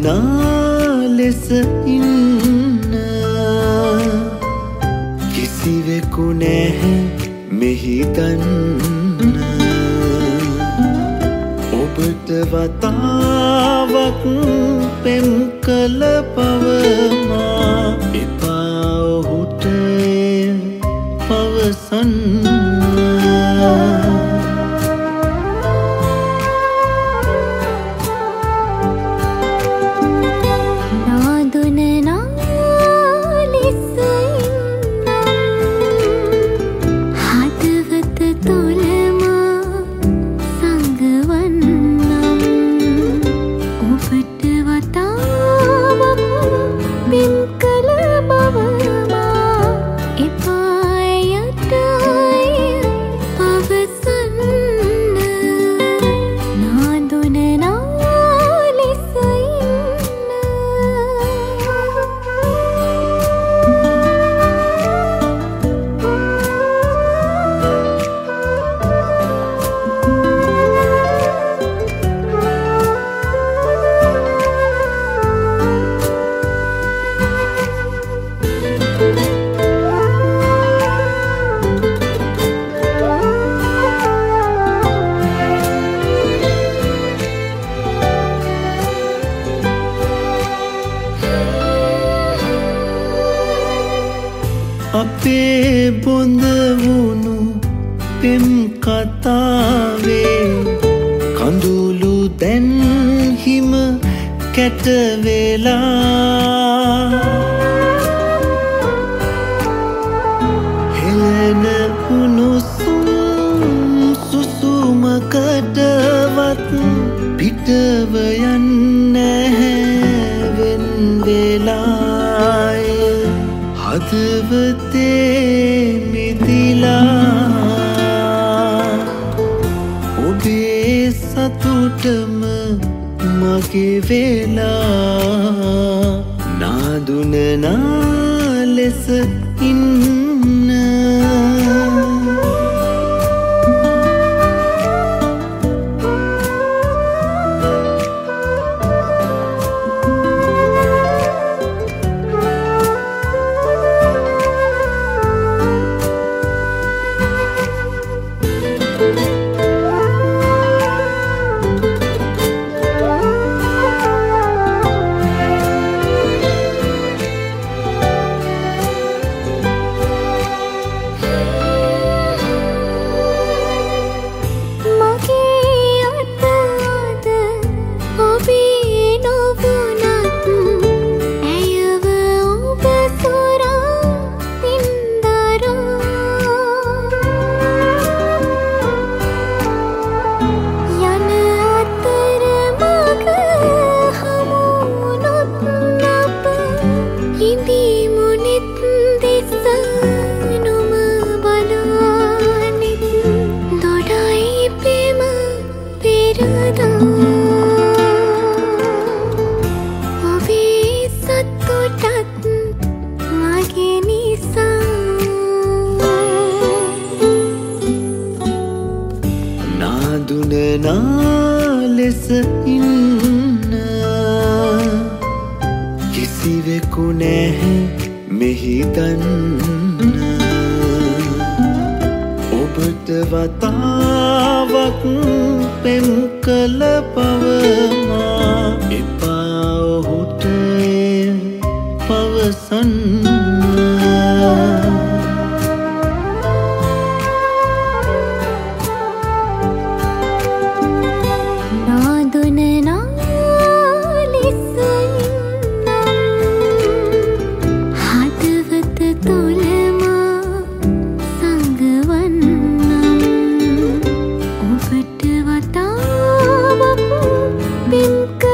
ලෙස ඉන්න කිසිවෙකු නැහැ මෙහි දන්න ඔබට වතාවක් පෙම් කළ පවමා එපා ඔහුට පවසන්න අපේ බොඳ වුණු පෙම් කතාවේ කඳුළු දැන් හිම කැට වෙලා හෙළන උණුසුම් සුසුමකටවත් පිටව යන්නේ වෙන් වෙලාය හදවතේ මිදිලා ඔබේ සතුටම මගේ වෙලා නාදුනනා ලෙස ඉන්න නාදුනනා ලෙස ඉන්න කිසිවෙකු නැහැ මෙහි දන්න ඔබට වතාවක් පෙම් කළ පවමා එපා ඔහුට පවසන්න Been